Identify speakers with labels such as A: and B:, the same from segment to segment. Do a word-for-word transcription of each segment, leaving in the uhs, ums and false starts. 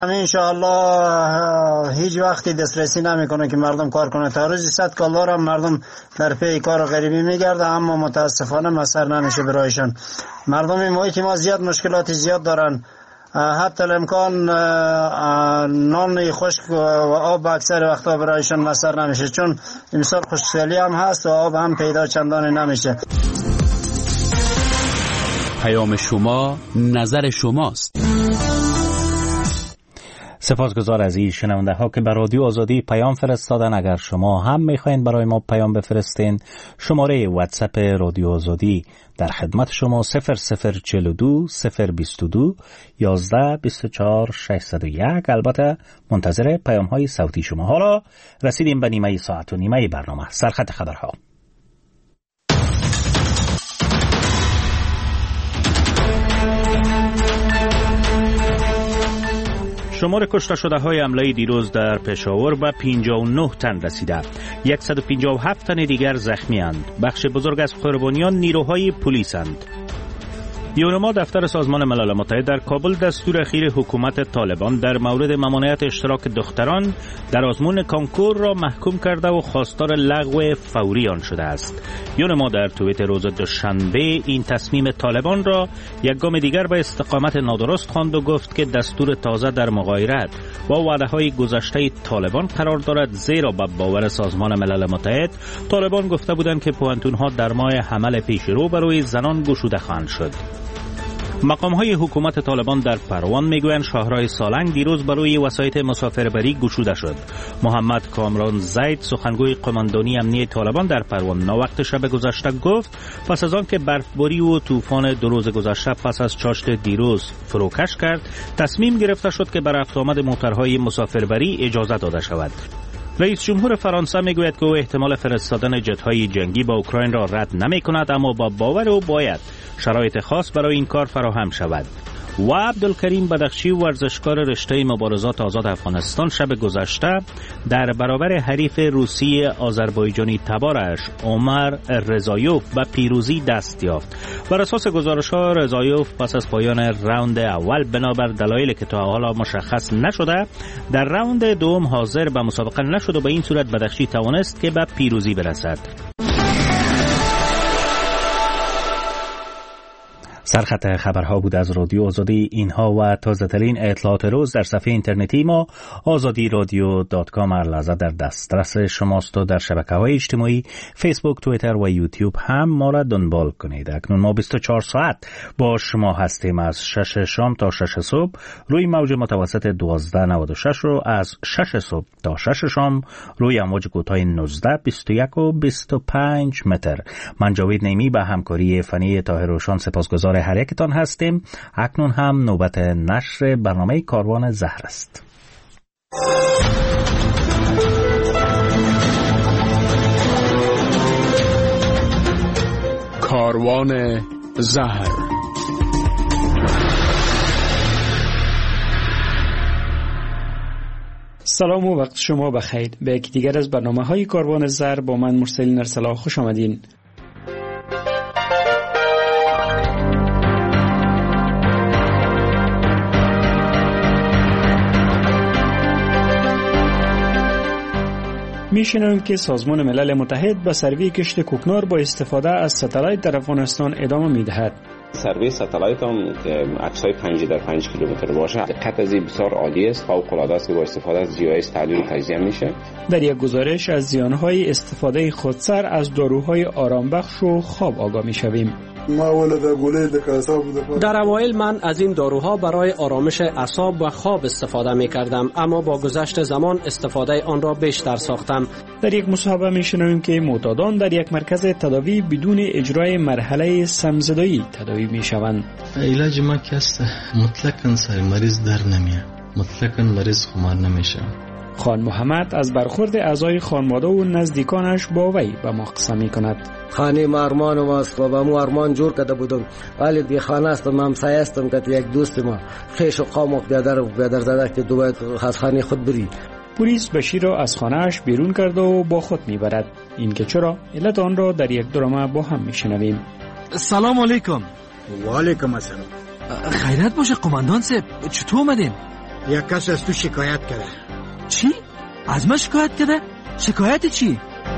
A: انشاءالله هیچ وقتی دسترسی نمیکنه که مردم کار کنه. تا روزی صد کالدار هم مردم در پی کار غریبی میگرده، اما متاسفانه مسر نمیشه برایشان. مردم محیط ما زیاد مشکلات زیاد دارن، حتی الامکان نان خشک و آب اکثر وقتا برایشان مسر نمیشه، چون امسال خشکسالی هم هست و آب هم پیدا چندان نمیشه.
B: پیام شما نظر شماست.
C: سپاسگزار از این شنونده ها که به رادیو آزادی پیام فرستادن. اگر شما هم میخواین برای ما پیام بفرستین، شماره واتساپ رادیو آزادی در خدمت شما صفر صفر چهل و دو صفر بیست و دو یازده بیست و چهار ششصد و یک. البته منتظر پیام های صوتی شما. حالا رسیدیم به نیمه ساعت و نیمه برنامه سرخط خبرها. شمار کشته شده های حمله دیروز در پشاور به پنجاه و نه تن رسیده. صد و پنجاه و هفت تن دیگر زخمی اند. بخش بزرگ از قربانیان نیروهای پلیس اند. یونما دفتر سازمان ملل متحد در کابل دستور اخیر حکومت طالبان در مورد ممانعت اشتراک دختران در آزمون کانکور را محکوم کرده و خواستار لغو فوری آن شده است. یونما در توییت روز دوشنبه این تصمیم طالبان را یک گام دیگر به استقامت نادرست خواند و گفت که دستور تازه در مغایرت با وعده‌های گذشته طالبان قرار دارد، زیرا به باور سازمان ملل متحد طالبان گفته بودند که پوانتون‌ها در ماه حمل پیشرو برای زنان گشوده خواهند شد. مقام‌های حکومت طالبان در پروان میگویند شاهراه سالنگ دیروز برای وسایط مسافربری گشوده شد. محمد کامران زید سخنگوی قماندانی امنیه طالبان در پروان ناوقت شب گذشته گفت پس از آن که برفباری و طوفان دو روز گذشته پس از چاشت دیروز فروکش کرد، تصمیم گرفته شد که بر رفت آمد موترهای مسافربری اجازه داده شود. رئیس جمهور فرانسه میگوید که او احتمال فرستادن جت‌های جنگی با اوکراین را رد نمی‌کند، اما با باور او باید شرایط خاص برای این کار فراهم شود. و عبدالکریم بدخشی ورزشکار رشته مبارزات آزاد افغانستان شب گذشته در برابر حریف روسی آذربایجانی تبارش عمر رضایوف به پیروزی دست یافت. بر اساس گزارش‌ها رضایوف پس از پایان راوند اول بنابر دلایلی که تا حالا مشخص نشده در راوند دوم حاضر به مسابقه نشد و به این صورت بدخشی توانست که به پیروزی برسد. سرخط خبرها بود از رادیو آزادی. اینها و تازه ترین اطلاعات روز در صفحه اینترنتی ما آزادی رادیو دات کام هر لحظه در دسترس شماست و در شبکه‌های اجتماعی فیسبوک، توییتر و یوتیوب هم ما را دنبال کنید. اکنون ما بیست و چهار ساعت با شما هستیم، از شش شام تا شش صبح روی موج متوسط دوازده نود و شش رو از شش صبح تا شش شام روی امواج کوتاه نوزده، بیست و یک و بیست و پنج متر. من جاوید نیمی به همکاری فنی طاهر روشان سپاسگزار هر یکتان هستیم. اکنون هم نوبت نشر برنامه کاروان زهر است.
D: کاروان زهر.
E: سلام و وقت شما بخیر. به یکی دیگر از برنامه های کاروان زهر با من مرسل ارسلا خوش آمدین. میشنویم که سازمان ملل متحد به سروی کشت کوکنار با استفاده از ستلایت در افغانستان ادامه میدهد.
F: سروی ستلایت هم عکس‌های پنج در پنج کیلومتر باشه، دقت از این بسیار عالی است، فوق العاده است که با استفاده از جی آی اس تحلیل و تجزیه میشه.
E: در یک گزارش از زیانهای استفاده خودسر از داروهای آرامبخش و خواب آگاه میشویم.
G: در اوایل من از این داروها برای آرامش اعصاب و خواب استفاده می کردم، اما با گذشت زمان استفاده آن را بیشتر ساختم.
E: در یک مصاحبه می شنویم که معتادان در یک مرکز تداوی بدون اجرای مرحله سمزدایی تداوی می شوند.
H: علاج ما که است مطلقاً سر مریض در نمیاد، مطلقاً مریض خمار نمیشه.
E: خان محمد از برخورد اعضای خانواده و نزدیکانش با وی به ما قصه می کند.
I: خانه ما ارمان و ماست و با مو ارمان جور کرده بودم، ولی بی خانه استم، همسایه استم که یک دوست ما خیش و قام و بیادر و بیادر زده که دو باید از خانه خود بری.
E: پلیس بشیر را از خانه‌اش بیرون کرده و با خود میبرد. این که چرا علت آن را در یک درامه با هم میشنویم.
J: سلام علیکم.
K: و علیکم السلام.
J: خیرت باشه قماندان صاحب، چطور اومدین؟
I: یک کس از تو شکایت کرده.
J: چی؟ از من شکایت کرده؟ شکایت چی؟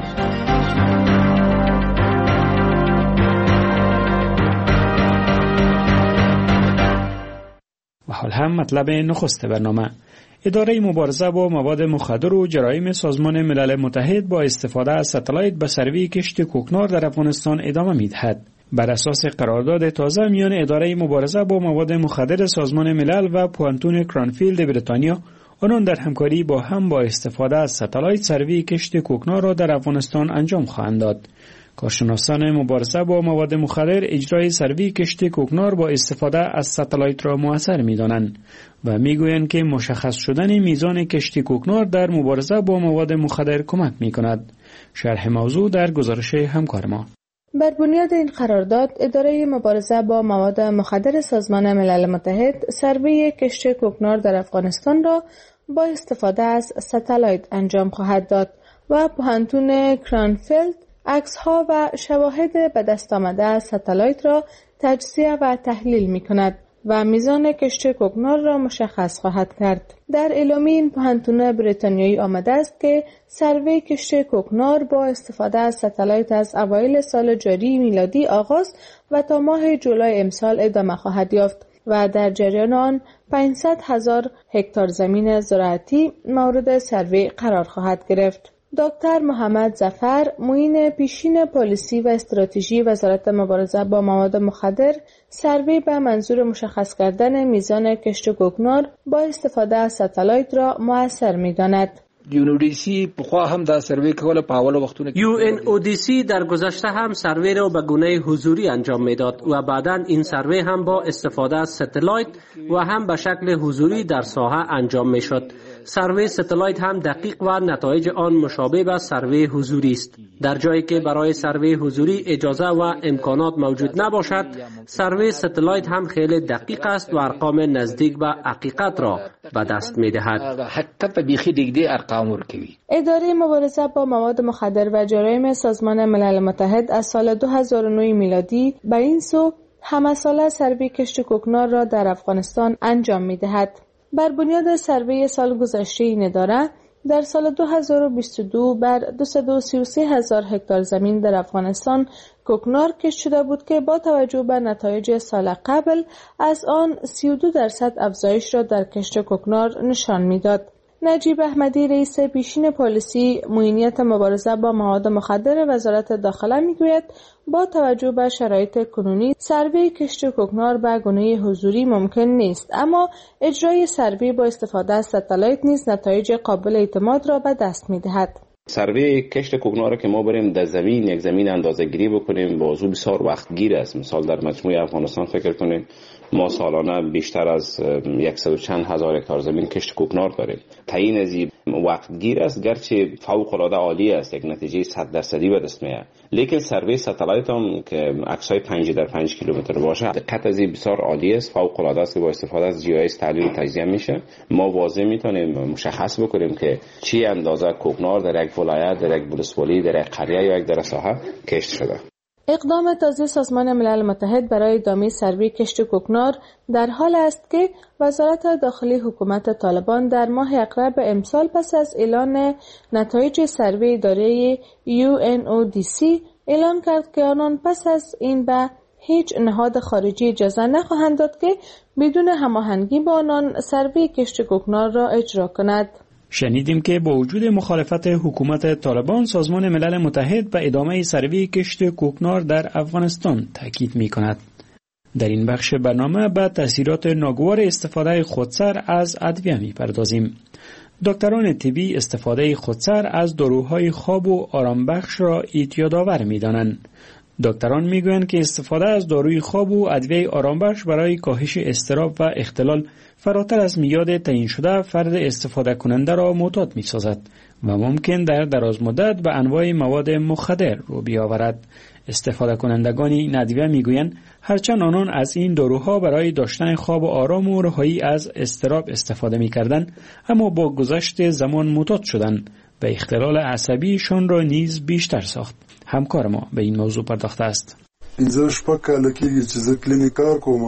E: و حال هم مطلب نخست برنامه. اداره مبارزه با مواد مخدر و جرایم سازمان ملل متحد با استفاده از ستلایت به سروی کشت کوکنار در افغانستان ادامه می‌دهد. بر اساس قرارداد تازه میان اداره مبارزه با مواد مخدر سازمان ملل و پوانتون کرانفیلد بریتانیا، آنان در همکاری با هم با استفاده از ستلایت سروی کشت کوکنار را در افغانستان انجام خواهند داد. کارشناسان مبارزه با مواد مخدر اجرای سروی کشت کوکنار با استفاده از ستلایت را مؤثر می‌دانند و می‌گویند که مشخص شدن میزان کشت کوکنار در مبارزه با مواد مخدر کمک می‌کند. شرح موضوع در گزارش همکار ما.
K: بر بنیاد این قرارداد، اداره مبارزه با مواد مخدر سازمان ملل متحد سروی کشت کوکنار در افغانستان را با استفاده از ستلایت انجام خواهد داد و پوهنتون کرانفیلد عکس‌ها و شواهد به دست آمده از ستلایت را تجزیه و تحلیل می‌کند و میزان کشت کوکنار را مشخص خواهد کرد. در اعلامیه این پوهنتون بریتانیایی آمده است که سروی کشت کوکنار با استفاده از ستلایت از اوایل سال جاری میلادی آغاز و تا ماه جولای امسال ادامه خواهد یافت و در جریان آن پانصد هزار هکتار زمین زراعتی مورد سروی قرار خواهد گرفت. دکتر محمد ظفر، معین پیشین پالیسی و استراتژی وزارت مبارزه با مواد مخدر، سروی به منظور مشخص کردن میزان کشت کوکنار با استفاده از ستلایت را مؤثر می‌داند.
L: یو ان او دی سی پخوا هم دا سروی کوله په اول وختونه
G: یو ان او دی سی در گذشته هم سروی را به گونه حضوری انجام میداد و بعداً این سروی هم با استفاده از ستلایت و هم به شکل حضوری در ساحه انجام میشد. سروی ستلایت هم دقیق و نتایج آن مشابه به سروی حضوری است. در جایی که برای سروی حضوری اجازه و امکانات موجود نباشد، سروی ستلایت هم خیلی دقیق است و ارقام نزدیک به حقیقت را به دست می‌دهد.
L: حتی بیخی دیگه ارقام ورکوي.
K: اداره مبارزه با مواد مخدر و جرایم سازمان ملل متحد از سال دو هزار و نه میلادی به این سو همه ساله سروی کشت کوکنار را در افغانستان انجام می‌دهد. بر بنیاد سروی سال گذشته این اداره در سال دو هزار و بیست و دو بر دویست و سی و سه هزار هکتار زمین در افغانستان کوکنار کشت شده بود که با توجه به نتایج سال قبل از آن سی و دو درصد افزایش را در کشت کوکنار نشان می‌داد. نجیب احمدی، رئیس پیشین پالیسی معینیت مبارزه با مواد مخدر وزارت داخله میگوید با توجه به شرایط کنونی سروی کشت کوکنار به گونه حضوری ممکن نیست، اما اجرای سروی با استفاده از ستلایت نیز نتایج قابل اعتماد را به دست میدهد.
F: سروی کشت کوکنار که ما بریم در زمین یک زمین اندازه گیری بکنیم موضوع بسیار وقت گیر است. مثال در مجموعه افغانستان فکر کنیم ما سالانه بیشتر از صد و چند هزار هکتار زمین کشت کوکنار داریم. تعیین از این وقت گیر است، گرچه فوق العاده عالی است، یک نتیجه صد درصدی به دست میاد، لیکن سروی ستلایت هم که عکسای پنج در پنج کیلومتر باشه دقت از این بسیار عالی است، فوق العاده است که با استفاده از جی آی اس تحلیل و تجزیه میشه. ما واضح میتونیم مشخص بکنیم که چی اندازه کوکنار در یک ولایت، در یک ولسوالی، در یک قریه یا یک در ساحه کشت شده.
K: اقدام تازه سازمان ملل متحد برای ادامه سروی کشت کوکنار در حال است که وزارت داخلی حکومت طالبان در ماه اقرب امسال پس از اعلان نتایج سروی اداره یو ان او دی سی اعلان کرد که آنان پس از این به هیچ نهاد خارجی اجازه نخواهند داد که بدون هماهنگی با آنان سروی کشت کوکنار را اجرا کند.
E: شنیدیم که با وجود مخالفت حکومت طالبان سازمان ملل متحد به ادامه سروی کشت کوکنار در افغانستان تاکید می کند. در این بخش برنامه به تاثیرات ناگوار استفاده خودسر از ادویه می پردازیم. دکتران طبی استفاده خودسر از داروهای خواب و آرامبخش را اعتیادآور می دانند. دکتران می گویند که استفاده از داروی خواب و ادویه آرامبخش برای کاهش اضطراب و اختلال فراتر از میاد تعیین شده فرد استفاده کننده را معتاد می سازد و ممکن در دراز مدت به انواع مواد مخدر رو بیاورد. استفاده کنندگان این ادویه می گویند هرچند آنان از این داروها برای داشتن خواب آرام و رهایی از اضطراب استفاده می کردند، اما با گذشت زمان معتاد شدند و اختلال عصبیشان را نیز بیشتر ساخت. همکار ما به این موضوع پرداخته است.
M: پنځه شپږ کاله کېږي چې زه کلینیک کار کوم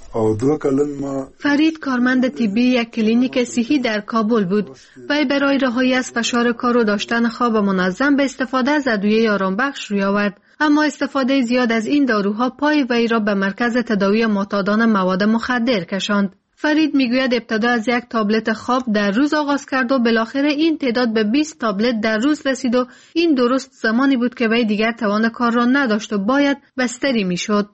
K: فرید کارمند طبی یک کلینیک صحی در کابل بود. وی برای رهایی از فشار کار و داشتن خواب منظم به استفاده از ادویه آرامبخش روی آورد، اما استفاده زیاد از این داروها پای وی را به مرکز تداوی معتادان مواد مخدر کشاند. فرید میگوید ابتدا از یک تابلت خواب در روز آغاز کرد و بالاخره این تعداد به بیست تابلت در روز رسید و این درست زمانی بود که وی دیگر توان کار را نداشت و باید بستری میشد.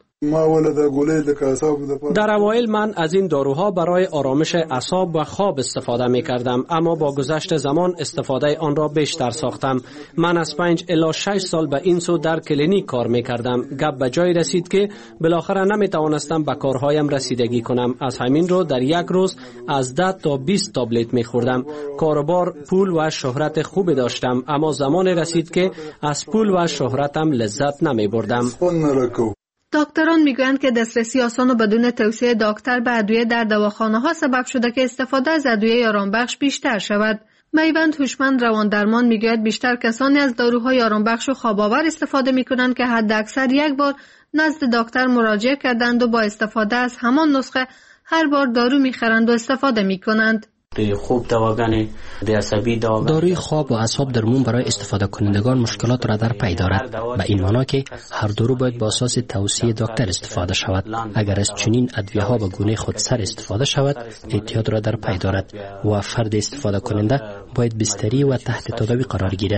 G: در اوایل من از این داروها برای آرامش اعصاب و خواب استفاده می کردم، اما با گذشت زمان استفاده آن را بیشتر ساختم. من از پنج الی شش سال به این سو در کلینیک کار می کردم. گپ به جای رسید که بالاخره نمی توانستم به کارهایم رسیدگی کنم. از همین رو در یک روز از ده تا بیست تابلت می خوردم. کاروبار، پول و شهرت خوبی داشتم، اما زمان رسید که از پول و شهرتم لذت نمی بردم.
K: دکتران میگویند که دسترسی آسان و بدون توصیه دکتر به ادویه در دواخانه ها سبب شده که استفاده از ادویه آرامبخش بیشتر شود. میوند هوشمند روان درمان میگوید بیشتر کسانی از داروهای آرامبخش و خواب‌آور استفاده میکنند که حداکثر یک بار نزد دکتر مراجعه کردند و با استفاده از همان نسخه هر بار دارو میخرند و استفاده میکنند.
G: خوب دواگان عصبی
M: داروی خواب و اعصاب درمون برای استفاده کنندگان مشکلات را در پی دارد، به این معنا که هر دارو باید با اساس توصیه دکتر استفاده شود. اگر از چنین ادویه ها به گونه خودسر استفاده شود اعتیاد را در پی دارد و فرد استفاده کننده باید بستری و تحت تداوی قرار گیرد.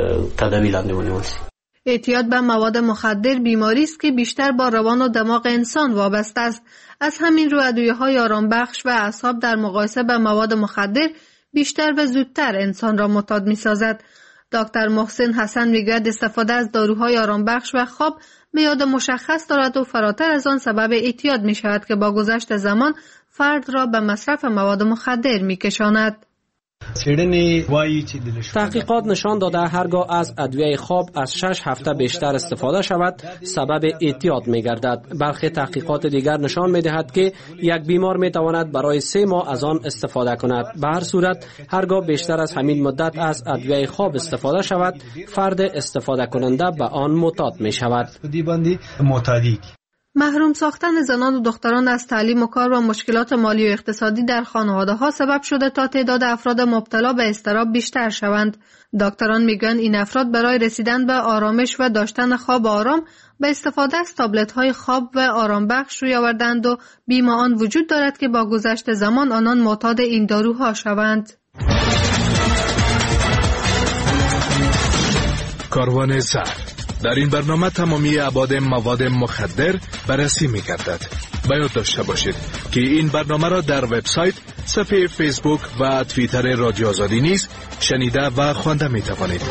K: اعتیاد به مواد مخدر بیماری است که بیشتر با روان و دماغ انسان وابسته است. از همین رو ادویه‌های آرامبخش و اعصاب در مقایسه با مواد مخدر بیشتر و زودتر انسان را معتاد می‌سازد. دکتر محسن حسن میگوید استفاده از داروهای آرامبخش و خواب میاد مشخص دارد و فراتر از آن سبب اعتیاد می‌شود که با گذشت زمان فرد را به مصرف مواد مخدر می‌کشاند.
G: تحقیقات نشان داده هرگاه از ادویه خواب از شش هفته بیشتر استفاده شود سبب اعتیاد می گردد. برخی تحقیقات دیگر نشان می دهد که یک بیمار می تواند برای سه ماه از آن استفاده کند. به هر صورت هرگاه بیشتر از همین مدت از ادویه خواب استفاده شود فرد استفاده کننده به آن معتاد می شود.
K: محروم ساختن زنان و دختران از تعلیم و کار و مشکلات مالی و اقتصادی در خانواده ها سبب شده تا تعداد افراد مبتلا به اضطراب بیشتر شوند. دکتران میگن این افراد برای رسیدن به آرامش و داشتن خواب آرام به استفاده از تابلت های خواب و آرامبخش روی آوردند و بیم آن وجود دارد که با گذشت زمان آنان معتاد این داروها شوند.
N: کاروان زهر در این برنامه تمامی ابعاد مواد مخدر بررسی می‌گردد. باید داشته باشید که این برنامه را در وبسایت، صفحه فیسبوک و توییتر رادیو آزادی نیز شنیده و خوانده می‌توانید.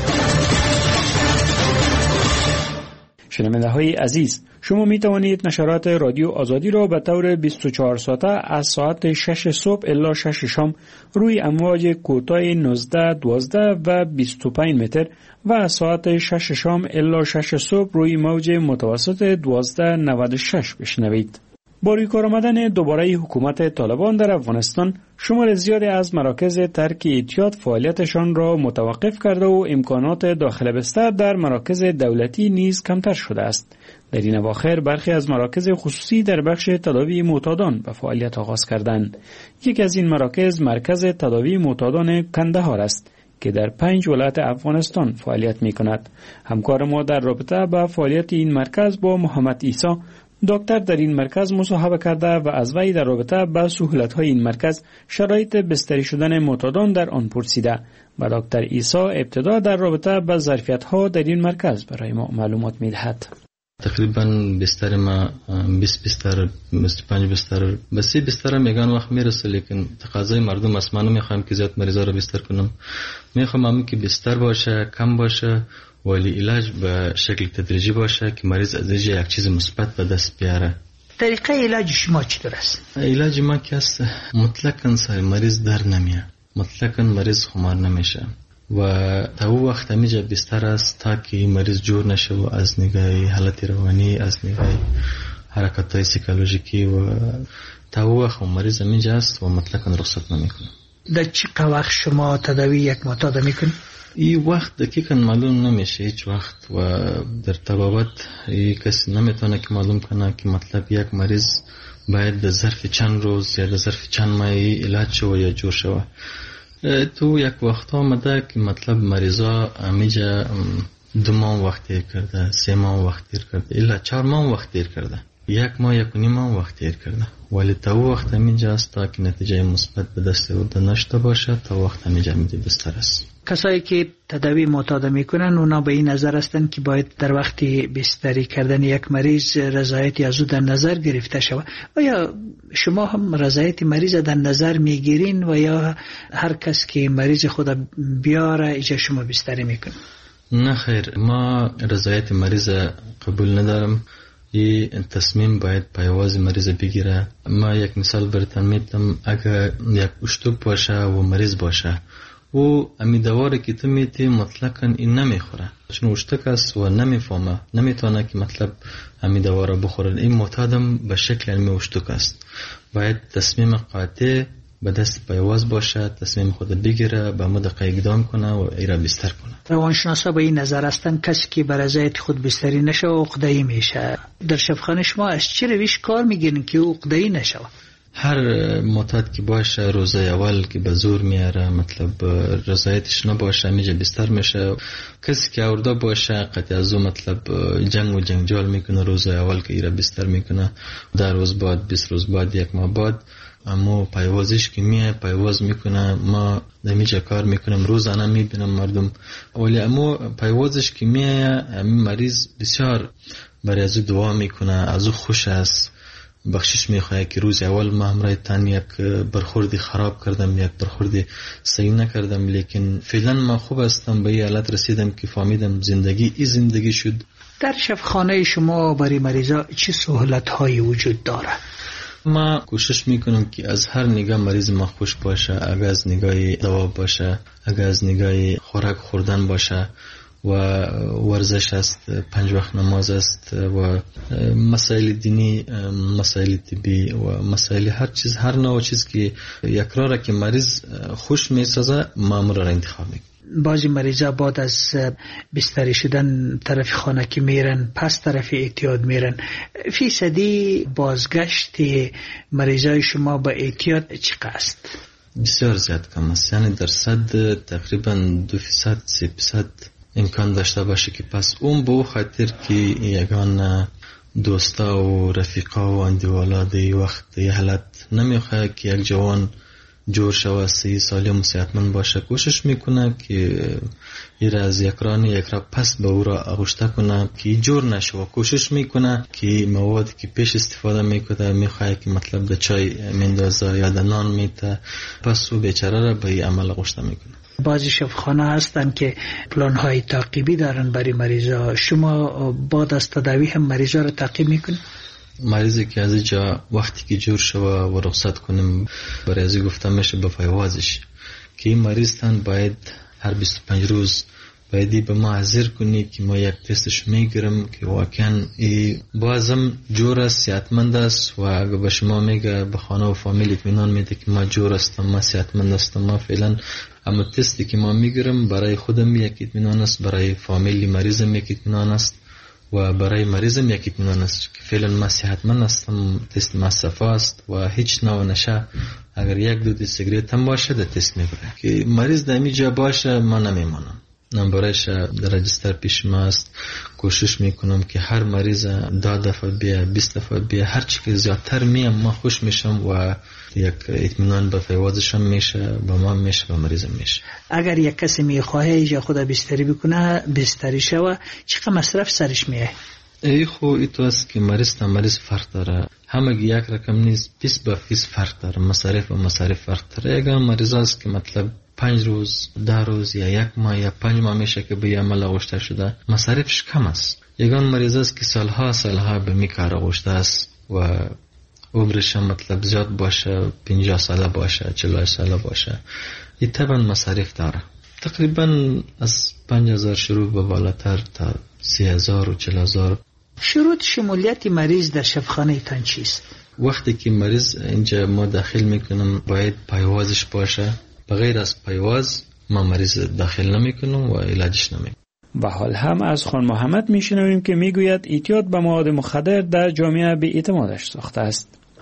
E: شنونده های عزیز، شما می توانید نشرات رادیو آزادی را به طور بیست و چهار ساعته از ساعت شش صبح الی شش شام روی امواج کوتاه نوزده، دوازده و بیست و پنج متر و از ساعت شش شام الی شش صبح روی موج متوسط دوازده نود و شش بشنوید. با روی کار آمدن دوباره حکومت طالبان در افغانستان، شمار زیادی از مراکز ترک اعتیاد فعالیتشان را متوقف کرده و امکانات داخل بستر در مراکز دولتی نیز کمتر شده است. در این اواخر برخی از مراکز خصوصی در بخش تداوی معتادان به فعالیت آغاز کردند. یکی از این مراکز مرکز تداوی معتادان کندهار است که در پنج ولایت افغانستان فعالیت می کند. همکار ما در رابطه با فعالیت این مرکز با محمد عیسی، دکتر در این مرکز مصاحبه کرده و از وی در رابطه با سهولت‌های این مرکز، شرایط بستری شدن معتادان در آن پرسیده و دکتر عیسی ابتدا در رابطه با ظرفیت‌ها در این مرکز برای ما معلومات می‌دهد.
H: تقریبا بستر ما بیست بستر، بیست و پنج بستر، بس بستر میگن وقت میرسه، لیکن تقاضای مردم است. من نمیخوام که زیاد مریضا رو بستر کنم، میخوام همین که بستر باشه، کم باشه، ولی علاج به شکل تدریجی باشه که مریض از اینجا یک چیز مثبت به دست بیاره.
J: طریقه علاج شما چطور است؟
H: علاج ما که است مطلقاً سر مریض در نمیاد، مطلقاً مریض خمار نمیشه و تا او وقت همیشه بستر است تا که مریض جور نشه و از نگاه حالت روانی، از نگاه حرکت‌های سیکولوژیکی و تا او وقت مریض همیشه است و مطلقاً رخصت نمیکنه.
J: در چه وقت شما تداوی یک معتاد میکنید؟
H: این وقت دقیقاً معلوم نمیشه هیچ وقت و در طبابت کسی نمیتونه که معلوم کنه که مطلب یک مریض باید در ظرف چند روز یا در ظرف چند ماه علاج شوه یا جور شوه. تو یک وقت آمده که مطلب مریضا همیجا دو ماه وقت دیر کرده، سه ماه وقت دیر کرده، الا چهار ماه وقت دیر کرده، یک ماه یک و نیم ماه وقت دیر کرده. ولی تا وقت همیجا است تا که نتیجه مثبت به دست او نشته باشه، تا وقت همیجا همیجا بستر است.
O: کسایی که تداوی معتاد میکنن اونا به این نظر هستند که باید در وقت بستری کردن یک مریض رضایت از او در نظر گرفته شود. آیا شما هم رضایت مریض در نظر میگیرین و یا هر کس که مریض خود بیاره ایجا شما بستری میکنن؟
H: نه خیر، ما رضایت مریض قبول ندارم. این تصمیم باید پایواز مریض بگیره. ما یک مثال براتون میتونم، اگر یک اشتوک باشه و مریض باشه و امی دواره که تو میتی مطلقا این نمیخوره، چون اشتوک است و نمیفهمه، نمیتونه که مطلب امی دواره بخوره. این معتادم به شکل علمی اشتوک است. باید تصمیم قاطع به دست پایواز باشه، تصمیم خود بگیره، به مدقه اقدام کنه و ایره بستر کنه.
O: روانشناسا به این نظر هستند کسی که به رضایت خود بستری نشه و عقده‌ای میشه. در شفاخانه شما از چه روش کار میگیرین که عقده‌ای نشه؟
H: هر معتاد که باشه روزه اول که به زور میاره، مطلب رضایتش نباشه، میجه بستر میشه. کسی که آورده باشه قطع از اون مطلب جنگ و جنجال میکنه، روزه اول که ایره بستر میکنه، در روز بعد، بیست روز بعد، یک ماه بعد اما پایوازش که میه پایواز میکنه. ما دمیجا کار میکنم، روزانه میبینم مردم، ولی اما پایوازش که میه همین مریض بسیار برای از دعا میکنه، از او خوش است، بخشش میخواه که روز اول ما همراه تن یک برخوردی خراب کردم، یک برخوردی صحیح نکردم، لیکن فعلا ما خوب هستم، به این حالت رسیدم که فهمیدم زندگی ای زندگی شد.
O: در شفاخانه شما برای مریضا چه سهولت هایی وجود داره؟
H: ما کوشش میکنم که از هر نگاه مریض ما خوش باشه، اگر از نگاه دوا باشه، اگر از نگاه خوراک خوردن باشه و ورزش است، پنج وقت نماز است و مسائل دینی، مسائل طبی و مسائل هر چیز، هر نوع چیز که یک راه که مریض خوش میسازه ما را انتخاب میکنم.
O: بعضی مریضا بعد از بستری شدن طرف خانه که میرن پس طرف اعتیاد میرن. فیصدی بازگشت مریضای شما با اعتیاد چقدر است؟
H: بسیار زیاد کم است، یعنی درصد تقریبا دو فیصد سه فیصد امکان داشته باشه که پس اون به خاطر که یگان دوستا و رفیقا و اندیوالا دی وقت دی حالت نمیخواه که یک جوان جور شوه، سی سالی و صحتمند باشه، کوشش میکنه که این را از یک رانی یک را پس به او را اغشته کنه که جور نشوه. کوشش میکنه که مواد که پیش استفاده میکنه میخواه که مطلب به چای میندازه یا در نان میته، پس او بیچاره را به این عمل اغشته میکنه.
O: بعضی شفاخانه هستن که پلان های تعقیبی دارن برای مریضا. شما بعد از تداوی هم مریضا را تعقیب میکنید؟
H: مریضی که از اینجا وقتی که جور شوه و رخصت کنیم، برای ازی گفته میشه به پایوازش که این مریض تن باید هر بیست و پنج روز بایدی به ما حاضر کنی که ما یک تستش میگیرم که واقعا ای بازم جور است، صحتمند است و اگه به شما میگه به خانه و فامیل اطمینان میده که ما جور هستم، ما صحتمند هستم، ما فعلا اما تستی که ما میگیرم برای خودم یک اطمینان است، برای فامیلی مریضم یک اطمینان است و برای مریضم یک اطمینان است که فعلا ما صحتمند هستم، تست ما صفا است و هیچ نوع نشه اگر یک دو سیگریت هم باشه در تست میبره که مریض در اینجا باشه ما نمیمانم. نمبرش در رجستر پیش ما است. کوشش میکنم که هر مریض ده دفعه بیا، بیست دفعه بیا، هر چی که زیادتر میم ما خوش میشم و یک اطمینان به فیوازشم میشه، به ما میشه، به مریضم میشه.
O: اگر یک کسی میخواهه یا خود بستری بکنه بستری شوه، چقدر مصرف سرش میه؟
H: ای خو ایتو است که مریض تا مریض فرق داره، همه یک رقم نیست، پیس به پیس فرق داره، مصارف و مصارف فرق داره. اگر مریض است که مطلب پنج روز، ده روز یا یک ماه یا پنج ماه میشه که به یه عمل آغشته شده، مصارفش کم است. یگان مریض است که سالها سالها به می کار آغشته است و عمرش مطلب زیاد باشه، پنجاه ساله باشه، چهل ساله باشه، این طبعا مصارف داره. تقریبا از پنج هزار شروع به بالاتر تا سی هزار و چهل هزار.
O: شروط شمولیت مریض در شفاخانه تان چیست؟
H: وقتی که مریض اینجا ما داخل میکنم باید پایوازش باشه، بغیر از پایواز ما مریض داخل نمیکنم و علاجش نمیکنم.
E: و حال هم از خان محمد میشنویم که میگوید اعتیاد به مواد مخدر در جامعه به اعتمادش ساخته است.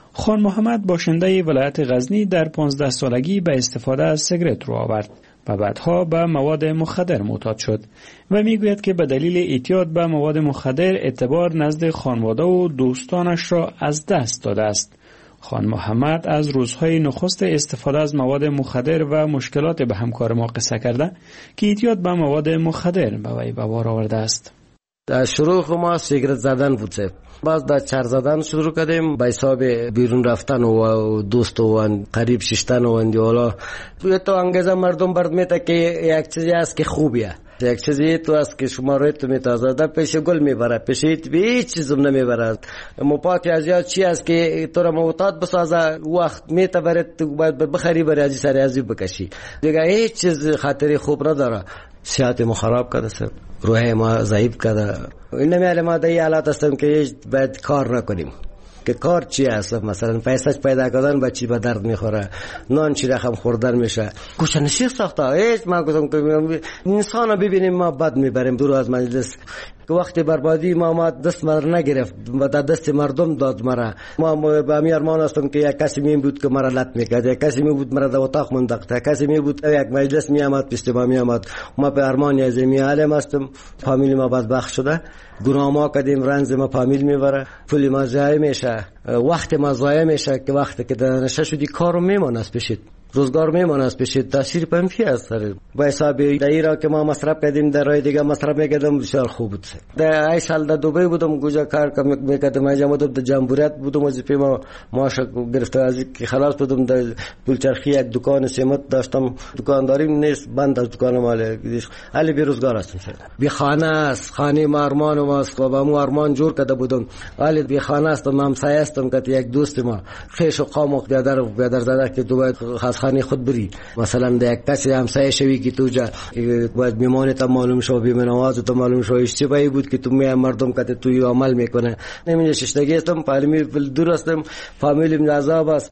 E: خان محمد باشنده ولایت غزنی در پانزده سالگی به استفاده از سیگرت رو آورد و بعدها به مواد مخدر معتاد شد و میگوید که به دلیل اعتیاد به مواد مخدر اعتبار نزد خانواده و دوستانش را از دست داده است. خان محمد از روزهای نخست استفاده از مواد مخدر و مشکلات به همکار ما قصه کرده که اعتیاد به مواد مخدر به وی به بار آورده است.
I: در شروع ما سیگرت زدن بود، باز در چر زدن شروع کردیم به حساب بیرون رفتن و دوست و قریب ششتن و اندیالا. تو انگیزه مردم برد میته که یک چیزی است که خوبیه، یک چیزی تو است که شما روی تو میتازه در پیش گل میبره، پیش هیچ هیچ چیزم نمیبرد. مپاک از یاد چی است که تو را معتاد بسازه، وقت میته برد تو باید بخری بری ازی سری ازی بکشی دیگه. هیچ چیز خطری خوب نداره. صحت ما خراب کرده سر، روح ما ضعیف کرده. این نمیاله ما در این حالت هستم که باید کار نکنیم. که کار چی است؟ مثلا پیسه پیدا کردن بچی به درد میخوره، نان چی رقم خوردن میشه، کوشنشی ساخته. هیچ ما گفتم که انسان ببینیم ما بد میبریم دور از مجلس. که وقتی بربادی ما ما دست مرا نگرفت و در دست مردم داد مرا. ما به همین ارمان هستم که یک کسی می بود که مرا لط میکرد، یک کسی می بود مرا در اتاق منداخت، یک کسی می بود یک مجلس می آمد پیش ما می آمد. ما به ارمان از می عالم هستم. فامیل ما بدبخت شده، گناه ما کردیم، رنج ما فامیل میبره، پول ما ضایع میشه، وقت ما ضایع میشه. که وقتی که در نشه شدی کارو میمونه از پیشت، روزگار میمونه از پیشت، تاثیر منفی است. با حساب دایره که ما مصرف کردیم در راه دیگه مصرف میکردم بسیار خوب بود. در ای سال در دبی بودم، گوجا کار میکردم، انجام دادم. در جمهوریت بودم، وظیفه ما معاش گرفته از که خلاص بودم. در پولچرخی یک دکان سمنت داشتم، دکانداری نیست، بند از دکان مال علی بیروزگار هستم. بی خانه است، خانه مارمان و ماست و با مو ارمان جور کرده بودم. علی بی خانه است، من همسایه هستم که یک دوست ما خیش و قام و بیادر بیادر زده که تو باید خانه خود بری. مثلا در یک کسی همسایه شوی که تو جا باید میمانی تا معلوم شو، بیمنواز تا معلوم شو، اشتباهی بود که تو می مردم که توی عمل میکنه. نمیشه ششتگی هستم، فامیلی دور هستم، فامیلی من عذاب است.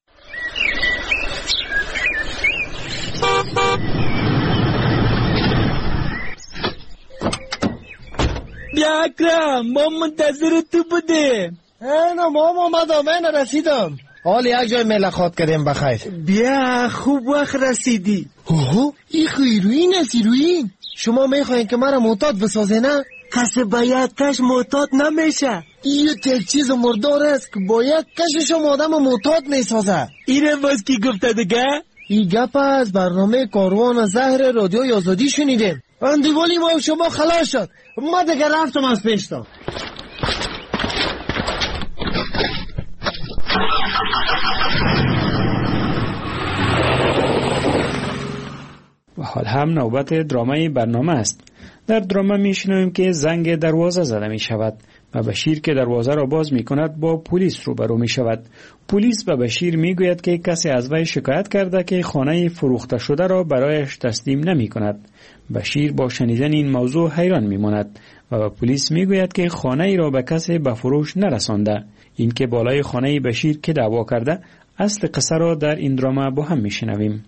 J: بیا اکرم، ما منتظر تو بودیم.
P: اینا ما اومدم، من رسیدم. حال یک جای ملاقات کردیم بخیر.
J: بیا خوب وقت رسیدی.
P: اوه این خیروین است. ایروین شما میخواین که مرا معتاد بسازه نه؟
J: کسی با یک کش معتاد نمیشه.
P: این یک چیز مردار است که با یک کشش آدم معتاد میسازه.
J: اینه باز کی گفته دیگه؟
P: این گپ از برنامه کاروان زهر رادیو آزادی شنیدیم. اندیوالی ما شما خلاص شد، ما دیگه رفتم از پیشتا.
E: و حال هم نوبت درامای برنامه است. در درامه میشنویم که زنگ دروازه زده می شود و بشیر که دروازه را باز می کند با پلیس روبرو می شود. پلیس به بشیر می گوید که کسی از وی شکایت کرده که خانه فروخته شده را برایش تسلیم نمی کند. بشیر با شنیدن این موضوع حیران می ماند و به پلیس می گوید که خانه ای را به کسی به فروش نرسانده. این که بالای خانه بشیر که دعوا کرده، اصل قصه را در این درامه با هم می شنویم.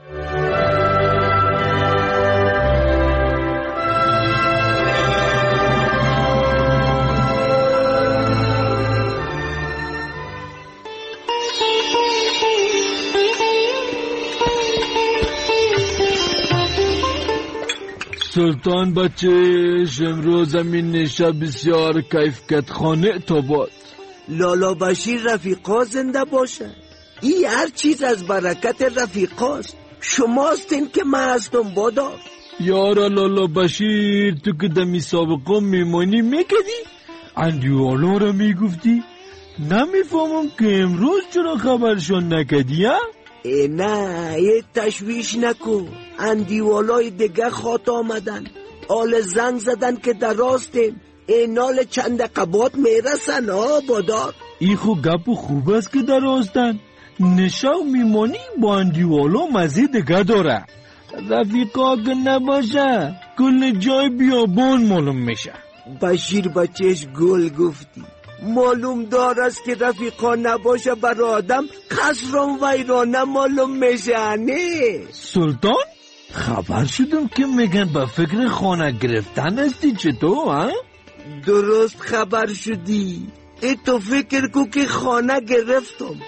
D: سلطان بچه امروز زمین نشه بسیار کیف کت خانه تا باد.
J: لالا بشیر رفیقا زنده باشه. این هر چیز از برکت رفیقاست. شماستین که من هستم بادا.
D: یارا لالا بشیر تو که دمی سابقا میمانی میکدی؟ اندیوالا را میگفتی؟ نمیفهمم که امروز چرا خبرشون نکدی ها؟
J: ای نه یه تشویش نکن. اندیوالای دیگه خاط آمدن، آل زنگ زدن که در راستیم. اینال چند قبات میرسن ها بادار.
D: ای خو گپ خوب است که در راستن. نشاو میمانی با اندیوالا مزید دیگه داره. رفیقا که نباشه کل جای بیابان معلوم میشه.
J: بشیر بچهش گل گفتی. معلوم دار است که رفیقا نباشه بر آدم قصران ویرانه معلوم میشه. نه
D: سلطان خبر شدم که میگن به فکر خانه گرفتن هستی. چطور ها؟
J: درست خبر شدی. ای تو فکر کو که خانه گرفتم.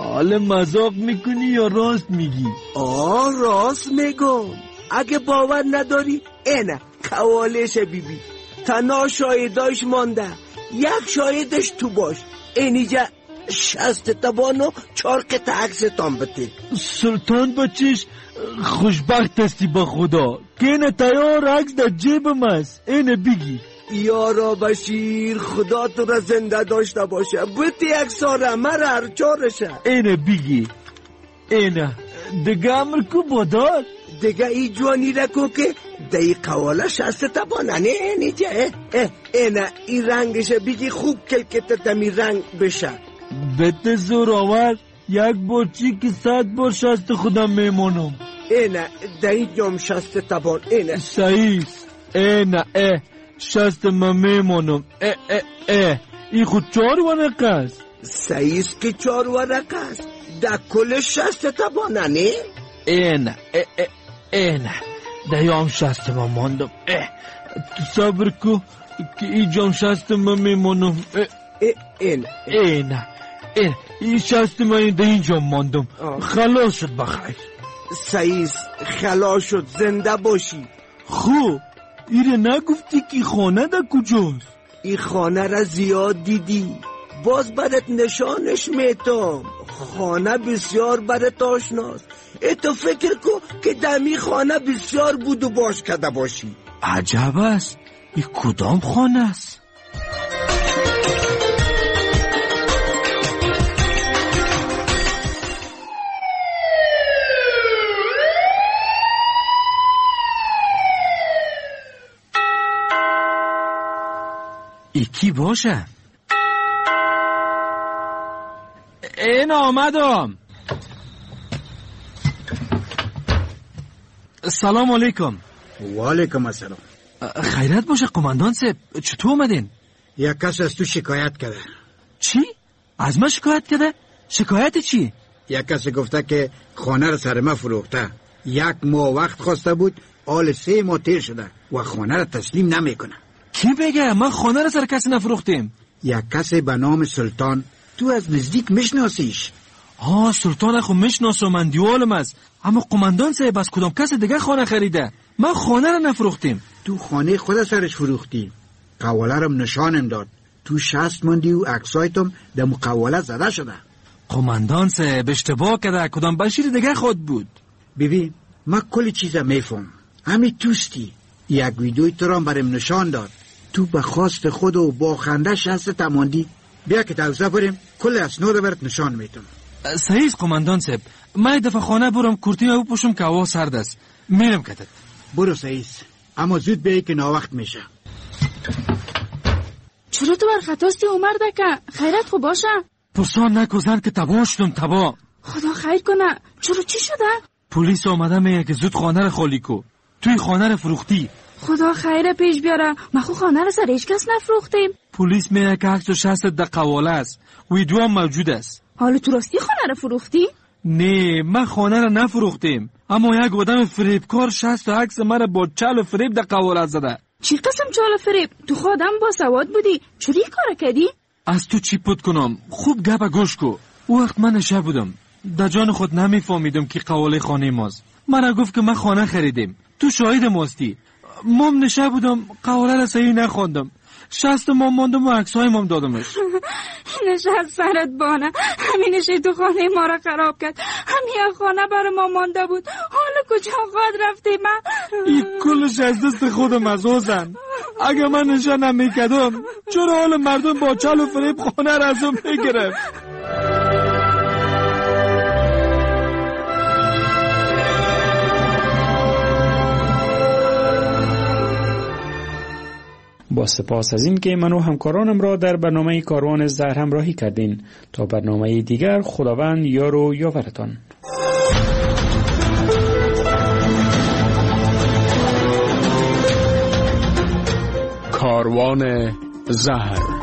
D: حال مذاق میکنی یا راست میگی؟
J: آه راست میگم. اگه باور نداری اینه کوالش بی بی. تنها شاهداش مانده، یک شاهدش تو باش. اینجا شست تبانو چار قطع عکستان بده.
D: سلطان بچیش خوشبخت هستی با خدا که اینه تیار عکس در جیبم است. اینه بگی.
J: یارا بشیر خدا تو را زنده داشته باشه. بوتی یک ساره مرا هر چارشه.
D: اینه بگی. اینه دیگه امر کو بادار
J: دیگه ای جوانی رکو که دی قواله شست تبانه. نه اینجا اینه ای رنگشه بگی خوب کلکت تمی رنگ بشه.
D: بده زور آور یک بارچی که صد بار شست خودم میمونم.
J: اینه دی جام شست تبان. اینه
D: سعیس. اینه اه شست من میمونم. اه اه اه ای خود چار ورقه است.
J: سعیس که چار ورقه است در کل شست تبانه. نه
D: اینه اه اه اینه دیام شست من ماندم. اه تو صبر کو که ای جام شست من میمونم.
J: اینه
D: اینه این این شست من در اینجا ماندم. خلاص شد بخیر.
J: سعیس خلاص شد زنده باشی.
D: خوب ایره نگفتی که خانه در کجاست؟
J: این خانه را زیاد دیدی، باز برات نشانش میتم. خانه بسیار برات آشناست. ای تو فکر کو که دمی خانه بسیار بود و باش کده باشی.
D: عجب است. این کدام خانه است؟ یکی باشه. این آمدم. سلام علیکم.
Q: و علیکم السلام.
D: خیرت باشه قماندان صاحب، چطور اومدین؟
Q: یک کس از تو شکایت کرده.
D: چی؟ از من شکایت کرده؟ شکایت چی؟
Q: یک کسی گفته که خانه را سر ما فروخته. یک ماه وقت خواسته بود، حال سه ماه تیر شده و خانه را تسلیم نمیکنه.
D: کی بگه؟ من خانه را سر کسی نفروختیم.
Q: یک کسی به نام سلطان، تو از نزدیک میشناسیش؟
D: ها سلطان خو میشناسم، من دیوالم است. اما قماندان صاحب از کدام کس دیگه خانه خریده؟ من خانه را نفروختیم.
Q: تو خانه خود سرش فروختی. قواله را نشانم داد. تو شست ماندی و عکسایتم در مقواله زده شده.
D: قماندان صاحب اشتباه کرده، کدام بشیر دیگه خود بود.
Q: ببین من کلی چیزا میفهم. همین توستی. یک ویدیوی تو را برام نشان داد. تو به خواست خود و با خنده شست تماندی. بیا که توزه بریم کل اسناد برات نشان میتم.
D: صحیح قماندان صاحب، من دفعه خانه برم کورتینه بپوشم که هوا سرد است. میرم کتت.
Q: برو صحیح، اما زود بیایی که ناوقت میشه.
R: چرا تو برخطاستی عمر دکه؟ خیرت خوب باشه؟
D: پرسان نکو زن که تباه شدم تباه.
R: خدا خیر کنه. چرا چی شده؟
D: پلیس آمده میگه که زود خانه رو خالی کو. توی خانه رو فروختی.
R: خدا خیر پیش بیاره. ما خو خانه رو سر هیچ کس نفروختیم.
D: پلیس میگه که عکس و شست در قواله است. ویدیو هم موجود است.
R: حالا تو راستی خانه رو فروختی؟
D: نه من خانه رو نفروختیم، اما یک آدم فریبکار شست و عکس مرا با چل و فریب در قواله زده.
R: چی قسم چال و فریب؟ تو خودم با سواد بودی، چوری کار کردی؟
D: از تو چی پود کنم؟ خوب گپ گوش کو. او وقت من نشه بودم، در جان خود نمیفهمیدم که قواله خانه ماست. من گفت که من خانه خریدیم، تو شاهد ماستی. مام نشه بودم، قواله را صحیح نخوندم. شست مام ماندم و عکسای مام دادمش.
R: نشه سرت بانه، همینشه تو خانه ما را خراب کرد. همین خانه برای ما مانده بود، حالا کجا خواهد رفتی من؟
D: این کلش از دست خودم از اوزن. اگه من نشه نمیکدم چرا حال مردم با چل و فریب خانه را ازم میگرفت؟
E: با سپاس از این که من و همکارانم را در برنامه کاروان زهر همراهی کردین. تا برنامه دیگر خداوند یار و یاورتان.
B: کاروان زهر.